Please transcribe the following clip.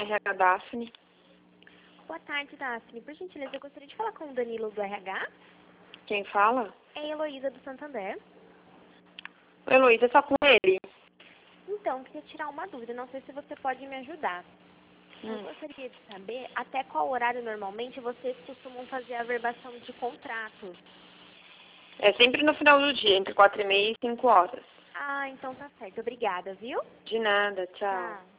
RH Daphne. Boa tarde, Daphne. Por gentileza, eu gostaria de falar com o Danilo do RH. Quem fala? É a Heloísa do Santander. Oi, Heloísa, é só com ele? Então, queria tirar uma dúvida. Não sei se você pode me ajudar. Eu gostaria de saber até qual horário normalmente vocês costumam fazer a averbação de contratos. É sempre no final do dia, entre 4h30 e 5 horas. Ah, então tá certo. Obrigada, viu? De nada, tchau. Tá.